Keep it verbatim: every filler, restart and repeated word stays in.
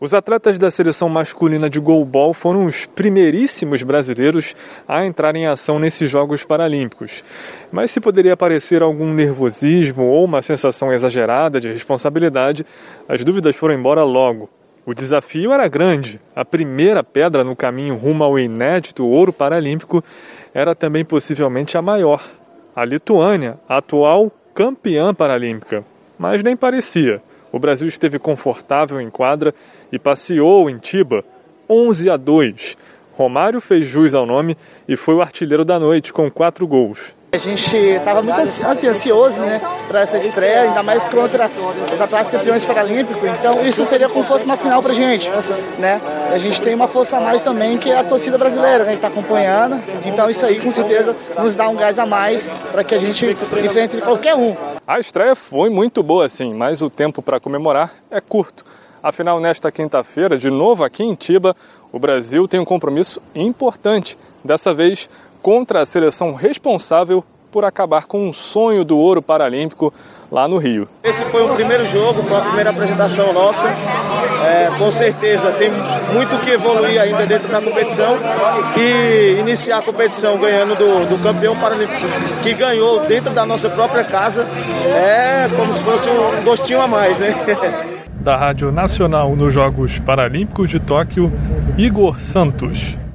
Os atletas da seleção masculina de goalball foram os primeiríssimos brasileiros a entrar em ação nesses Jogos Paralímpicos. Mas se poderia parecer algum nervosismo ou uma sensação exagerada de responsabilidade, as dúvidas foram embora logo. O desafio era grande. A primeira pedra no caminho rumo ao inédito ouro paralímpico era também possivelmente a maior. A Lituânia, a atual campeã paralímpica. Mas nem parecia. O Brasil esteve confortável em quadra e passeou em Tiba onze a dois. Romário fez jus ao nome e foi o artilheiro da noite com quatro gols. A gente estava muito assim, ansioso, né, para essa estreia, ainda mais contra os atuais campeões paralímpicos. Então isso seria como fosse uma final para a gente, né? A gente tem uma força a mais também, que é a torcida brasileira, né, que está acompanhando. Então isso aí com certeza nos dá um gás a mais para que a gente enfrente qualquer um. A estreia foi muito boa sim, mas o tempo para comemorar é curto. Afinal, nesta quinta-feira, de novo aqui em Tiba, o Brasil tem um compromisso importante, dessa vez contra a seleção responsável por acabar com um sonho do ouro paralímpico lá no Rio. Esse foi o primeiro jogo, foi a primeira apresentação nossa. É, com certeza tem muito que evoluir ainda dentro da competição e iniciar a competição ganhando do, do campeão paralímpico que ganhou dentro da nossa própria casa é como se fosse um gostinho a mais, né? Da Rádio Nacional nos Jogos Paralímpicos de Tóquio, Igor Santos.